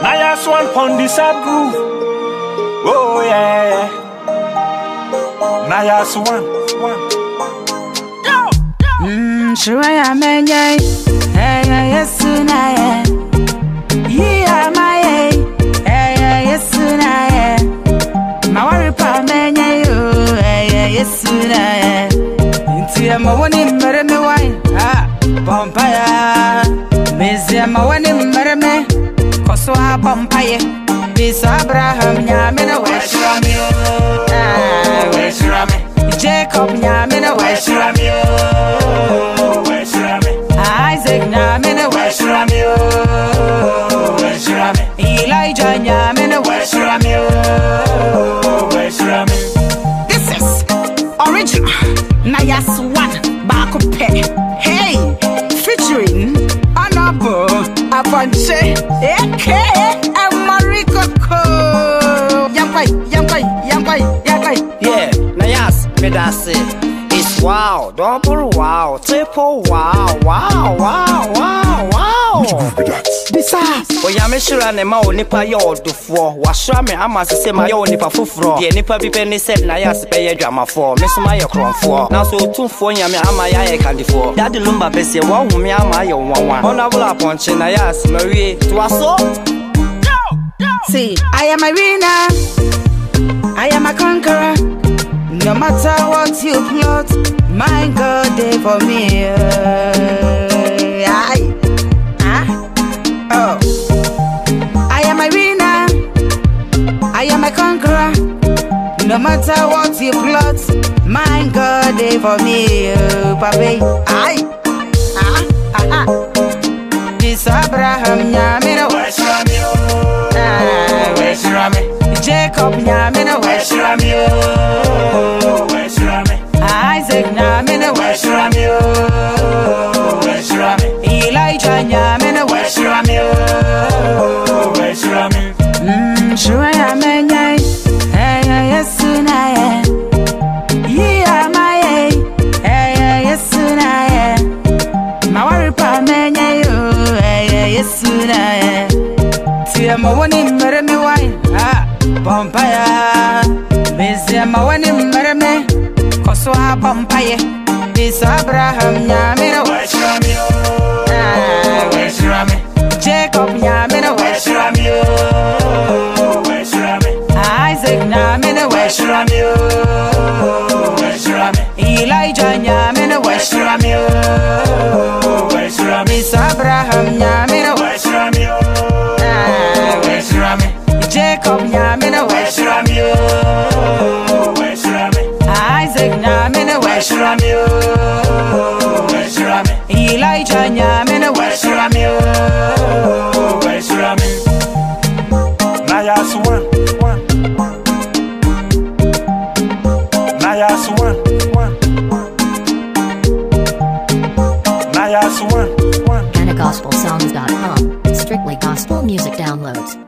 Naya Swan pon this up groove. Oh yeah. Naya Swan. Sure I am hey, yes soon I am. Yeah, my hey, yes soon I am. My worry pa menye you, hey, yes soon I am. Inti am one in me wine, Pompaya. Miss am one in me, Koswa Pompaya. Miss Abraham Yamina West Ramio, West Rami. Jacob Yamina West Ramio, West Rami. Isaac Yamina West Ramio, West Rami. Elijah Yamina West Ramio, West Rami. This is original Naya Swan Bakupe. Hey, featuring Honorable Apanche, aka Mariko. Yeah, Nayas, Medasi. It's wow, double wow, triple wow, wow, wow, wow, wow. This oh, Yamishura Nema Nipa Yod for Washame Amas say my own Nipa Fufro. The Nipa Bipeni said Nayas pay a drama for Miss Maya Cron for. Now so 2 for Yami Amaya Candy for. Daddy Lumba Bessie, one whom Yamaya 1 honorable upon Chinayas, Marie, to us all. See, I am a winner, I am a conqueror. No matter what you plot, my God, they for me. Oh, I am a winner, I am a conqueror. No matter what you plot, my God, they for me. Papi, This Abraham Yamina West Ramio, West Rami. Jacob Yamina West Ramio, West Rami. Isaac Yamina West Ramio, West Rami. Elijah Yamina West Ramio, West Rami. Sure I am hey, yes soon I am. Yeah, my hey, yes soon I am. My worry pa menye you, hey, yes soon I am. See I'm a one in me wine, Pompaya. Miss am a one in me, Koswa Pompaya. Miss Abraham Yamina West Ramio, West Rami. Jacob Yamina West Ramio, West Rami. Isaac Yamina West Ramio, West Rami. Elijah Yamina West Ramio, West Rami. Miss Abraham Yamina West Ramio, West Rami. Jacob Yamina West Ramio, West Rami. Isaac Yamina West Ramio, West Rami. Elijah Yamina West Ramio, West Rami. Naya Swan, Naya Swan, Naya Swan. AnaGospelSongs.com. Strictly gospel music downloads.